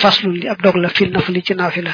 faslu li ab dog la fil nafli ci nafila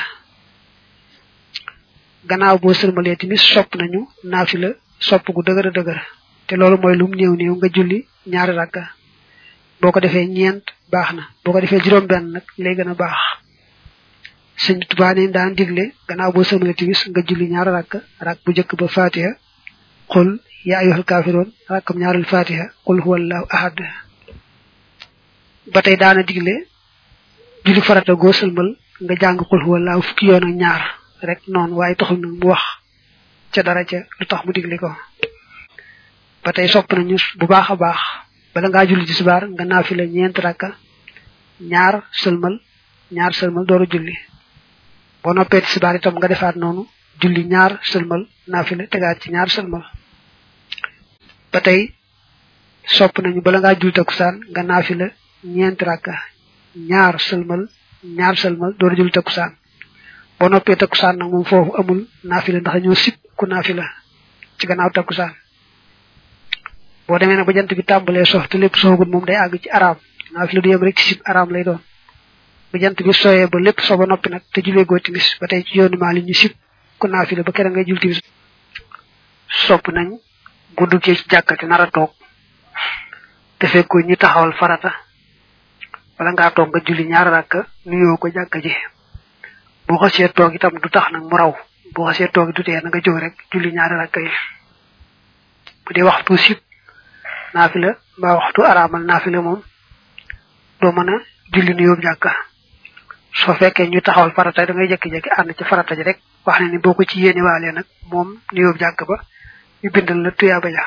gannaaw bo sërmalee timis sopp nañu nafila sopp gu dëgër dëgër te loolu mooy lum néew néew nga julli ñaari rakka boo ko defee ñeent baax na boo ko defee juróom benn nag lay gën a baax sëñ Tuubaa ne daan digle gannaaw boo sërmalee timis nga julli ñaari rakka rak bu jëkk ba fatiha qul ya ayyuhal kaafiruun rakkam ñaarul fatiha qul huwallahu ahad batay daana digle julli farata go sëlmal nga jàng qul huwallahu fukki yoon ak ñaar rek non waaye taxul nag mu wax ca dara ca lu tax mu digle ko batay sopp nañu bu baaxa baax bala nga julli ci subar nga nafila ñent rakka ñaar sëlmal dooru julli bo noppé ci subar itam nga defaat nonu julli ñaar sëlmal nafila tegaat ci ñaar sëlmal batay sopp nañu bala nga julli takusaan nga nafila ñent rakka ñaar sëlmal dooru julli takusaan bo noppé takusaan nak mom fofu amul nafila ndax ñoo sip ku nafila ci gannaaw takusaan bo demé na ba jant bi tambalé sox te lepp soogul mom day ag ci arab nafila du yem rek ci arab lay doon bu jant bi soyé ba lepp so ba noppi nak te julé go timis ba tay ci yoonu mali ñu sip ku nafila ba kéré ngay jul timis sopp nañ guddu ci jakkati nara tok te fekko ñi taxawal farata wala nga tok nga julli ñaar rakka nuyo ko jakka ji bo xasse tok itam du tax nak mu raw bo xasse tok du té nga jog rek julli ñaar rakka yi bu dé waxtu sip nafila ba waxtu aramal nafila mom do mëna julli nuyo jakka so fekke ñu taxawal farata da ngay jekki-jekki and ci farata ji rek wax ni boko ci yene walé nak mom nuyo jakka ba ñu bindal la tuyaba ja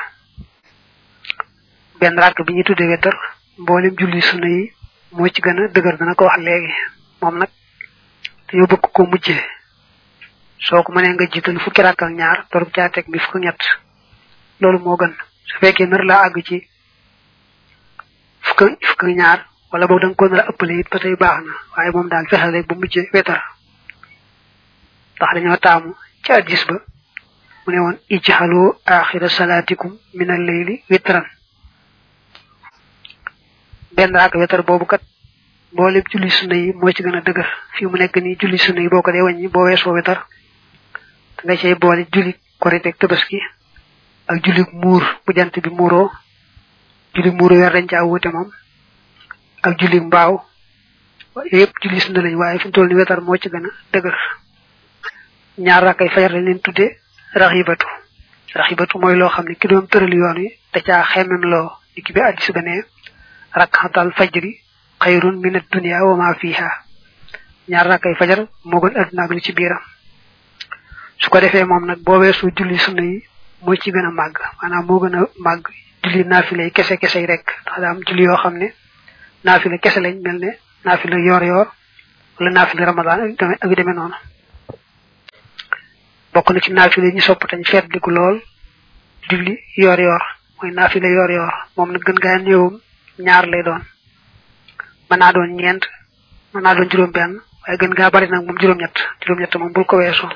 ben rak bi ñu tuddé wétar mbolim julli sunna yi mo ci gëna dëgër dana ko wax légui mom nak dañu bëgg ko mujjé soko mëne nga jital fukki rak ak ñaar torop ca tek bi fukk ñett lolu mo gën su fekkee nar la ag ci fukk ñaar wala bo dang ko na ëppalé it patay baxna waye mom daal fexal rek bu mujjé wétar tax dañu taamu ci hadis ba mu ne won ijhalu akhir salatikum min al-layli witran ben rak wétar bobu kat bo lepp julli sunna yi mo ci gëna dëgër fi mu nekk ni julli sunna yi boko dé wañi bo wéso wétar nga cey boole julli korite ak tabaski ak julli mur bu jant bi muro julli muru wer dañ ca wuté mom ak julli mbaaw yépp julli sunna lañ waye fi tolni wétar mo ci gëna dëgër ñaar rakay fajar lañ leen tuddé rahibatu moy lo xamni ki doon teural yoon wi da ca xémem lo iki bi hadith ba né rak'atul fajri khayrun min ad-dunya wa ma fiha ñaar rakay fajar mo gën aduna ak li ci biiram su ko defé mom nak bo wessu julli sunna yi mo ci gëna mag manam mo gëna mag julli nafilé kessé rek da am julli yo xamné nafilé kessé lañ melné nafilé yor wala nafilé ramadan ak démé non bokku na ci nafilé ñi sopp tañ fét diku lool julli yor moy nafilé yor mom na gën ga ñewum ñaar lay doon mana doon ñent mana doon juroom ben way gën ga bari nak mom juroom ñett mom bul ko wéso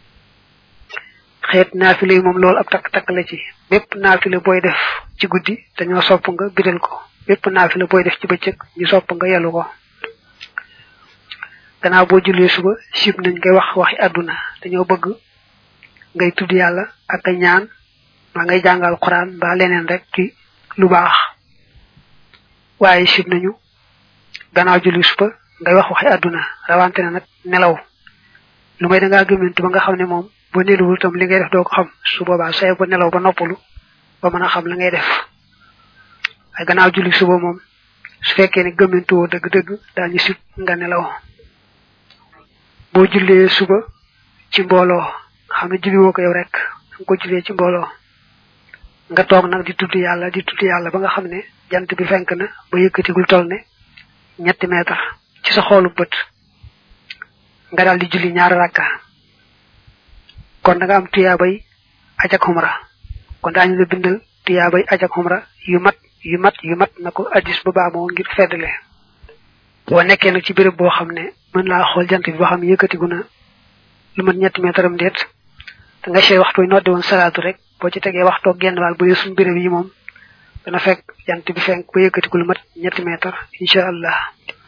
xet nafilé mom lool ab tak la ci bépp nafilé boy def ci guddi dañoo sopp nga bidel ko bépp nafilé boy def ci bëccëg ñu sopp nga yelu ko gannaaw bo julé suba sib nañ ngay wax waxi aduna dañoo bëgg ngay tudd yalla ak ñaan ma ngay jangal qur'an ba leneen rek ci lu baax waye sib nañu gannaaw julli suba ngay wax waxi aduna rawante nak nelaw lu may da nga gëmentu ba nga xamne mom bo nelawul tam li ngay def do ko xam su boba say bo nelaw ba noppalu ba mëna xam la ngay def ay gannaaw julli suba mom su fekkee ne gëmentu wo deug dañu sib nga nelaw bo julé suba ci mbolo xamne julli wo ko yow rek ko julé ci mbolo nga tok nak di tuddu yalla ba nga xamne jant bi fenk na ba yëkëti gul toll ne ñetti mètre ci sa xolu bëtt nga dal di julli ñaar rakka kon da nga am tiyabay ajak umra kon dañu la bindal tiyabay ajak umra yu mat nako hadis ba ba mo ngir fédalé bo nekké nak ci bërepp bo xamné mën la xol jant bi bo xam yëkëti guna lu mat ñetti mètre am déet da nga xey waxtu noddi won salatu rek bo ci tégué waxtu genn wal bu yesu bërepp yi mom dana fekk jant bi fenk ba yëkëti ko lu mat ñetti mètre inshallah